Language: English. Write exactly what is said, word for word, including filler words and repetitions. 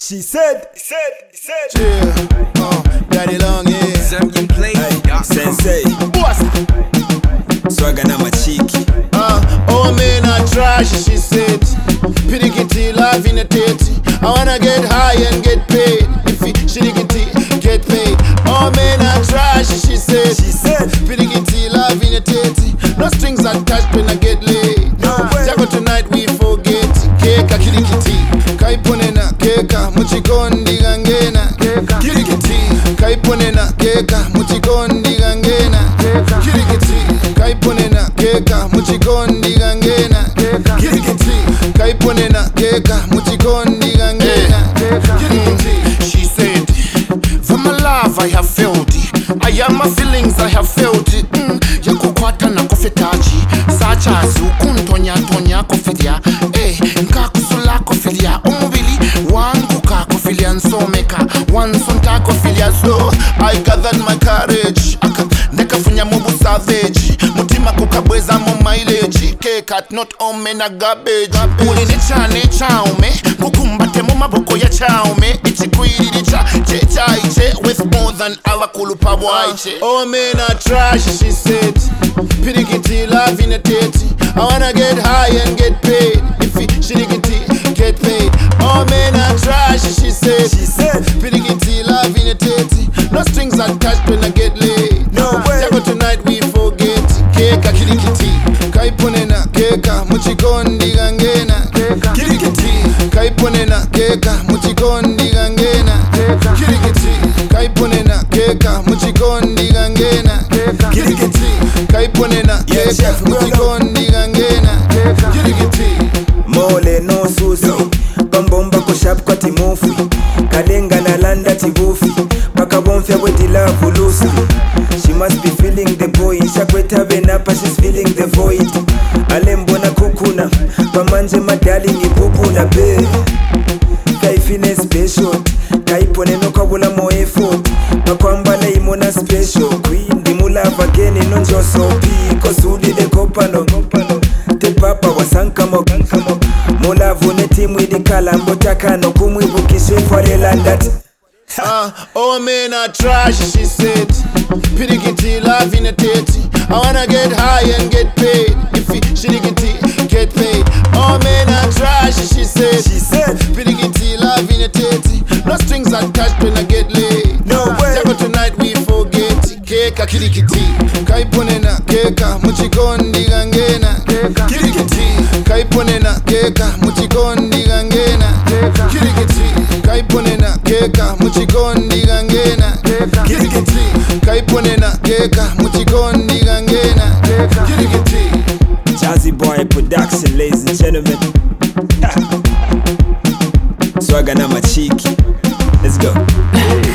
She said, said, said. Yeah, uh, daddy long hair. Zambian play, Hey, sensei, Boss. swaga na machiki. Uh, oh man, I trash, she said. Pirikiti, love in a tete. I wanna get high and get paid. If it shirikiti, get paid. Oh man, I trash, she said. She said, Pirikiti, love in a tete. No strings attached when I get laid. No way. Jago tonight we forget. Keka kirikiti. Kaiponena keka muchikondi gangena. Kirikiti. Kaiponena keka muchikondi gangena. Kirikiti. Kaiponena keka muchikondi gangena. Kirikiti. Kaiponena keka muchikondi gangena. Kirikiti. She said, for my love I have felt it. I am my feelings I have felt it. Mm. Yakukwata na kofetaji. Sacha zukuntonya tonya kofilia. Eh, nka kusula kofilia. Umubili wangu ka kofilia nsomeka. Wansonta kofilia. So I gathered my courage. Aka nekafunya mubu savage. Mutima kukabweza mo mileage. Kekat not ome na garbage. Uli ni chane chaume. Kukumbate mu maboko ya chaume. Ichikwiri licha checha iche. With more than our kulupa waiche. Oh man I trash, she said. Pirikiti love in a tete. I wanna get high and get paid. If it shirikiti, get paid. Oh man I trash, she said. she said, Pirikiti love in a tete. No strings attached when I get laid. No way. Jago tonight we forget. Keka kirikiti. Kaiponena keka muchikondi gangena. Kirikiti. Kaiponena keka muchikondi gangena. Kirikiti. Kaiponena keka muchikondi gangena. Kirikiti. Kaiponena Yeah, keka chef, well muchikondi gangena. Kirikiti. mole no susi. Bambomba kushap kwa timufi. Kalenga na landa tibufi. Paka bonfya wedi love lucy. She must be feeling the boy. Shakweta benapa, she's feeling the void. Alembo na kukuna. Pamanje madali ni bubu na be. Kaifine special. Kaipone no kabula mo effort. Pakwambala imona special. Queen di mulava geni nonjo sopi. Kosudi de kopano. Te papa wasankamo. Mulavu ne timu idi kalambo takano. Kumwibukishe for the land that. Uh, oh man I trash, she said. Pirikiti love in a tete. I wanna get high and get paid. If it shirikiti, get paid. Oh man I trash, she said. She said, Pirikiti love in a tete. No strings attached when I get laid. No way. Jago tonight we forget. Keka kirikiti. Kaiponena keka muchikondi gangena. Kirikiti. Kaiponena keka muchikondi gangena. Kirikiti. Kaiponena keka muchikondi gangena. Kirikiti. Kaiponena keka muchikondi gangena. Kirikiti. Jazzy Boy Production, ladies and gentlemen. Swaga na machiki. Let's go.